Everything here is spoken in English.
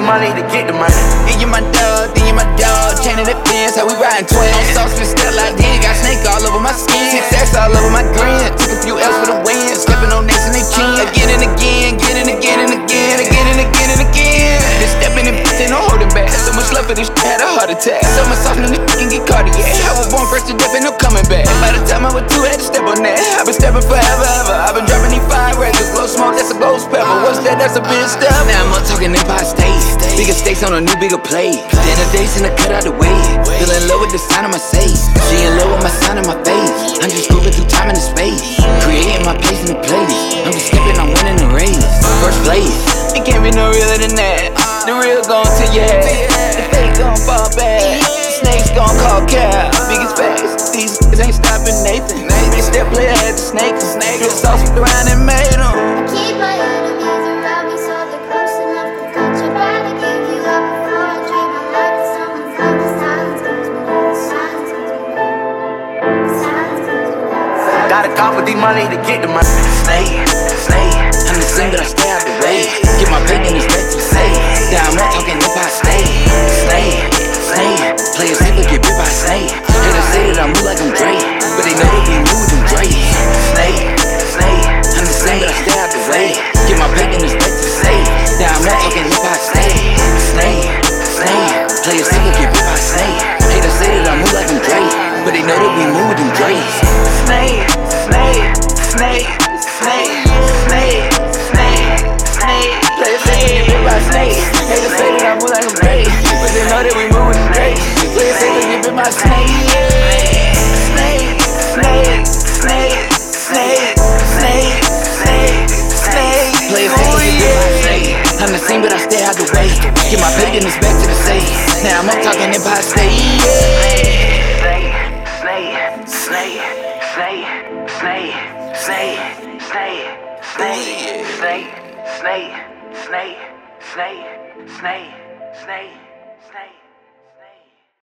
money to get the money. Then you my dog, chain in the fence, how we riding twins. On sauce with Stella, then got snake all over my skin. 6X all over my grin, took a few L's for the win. Stepping on necks and they chin, again and again, again and again and again, again and again and again. Just stepping and ain't no holding back. So much love for this shit, had a heart attack. So much softening the can get cardiac. I was born first to death, ain't no coming back. By the time I was 2, had to step on that. I've been stepping forever, ever. I've been dropping these 5 records, blow smoke, that's a ghost pepper. What's that? That's a big step. Now I'm up talking Empire State. Bigger stakes on a new, bigger play. Dinner dates and I cut out the way. Feel in love with the sound of my safe. She in love with my sound in my face. I'm just moving through time and the space, creating my place in the place. I'm just skipping, I'm winning the race. First place. It can't be no realer than that. The real gon' to your head. The fake gon' fall back. The snakes gon' call cap. Biggest facts. These ain't stopping Nathan. They still play ahead the snake. The sauce with around and made them. Keep my enemies around me so they're close enough to touch. I'd rather give you up before I dream my life with someone's love. The silence kills me, the silence kills me, the silence kills me. Gotta cop with the money to get the money. Snake. I'm the same, but I stay out the way. Get my pay in this back to say. Now I'm not talking Empire State. Snake. Players safe, but get bit by snake. Haters say that I move like I'm Drake, but they know that we move with them Drake. Snake. I'm the same, but I stay out the way. Get my pay in this back to say. Now I'm not talking Empire State. Snake. Players safe, but get bit by snake. Haters say that I move like I'm Drake, but they know that we move with them Drake. Snake. Players say that get bit by snake. Haters say that I move like I'm Drake, but they know that we move with them Drake. Players say that get bit by snake. Players say that get bit by snake. I'm the same, but I stay out the way. Get my pay in this back to the safe. Now I'm up talking Empire State. Snake.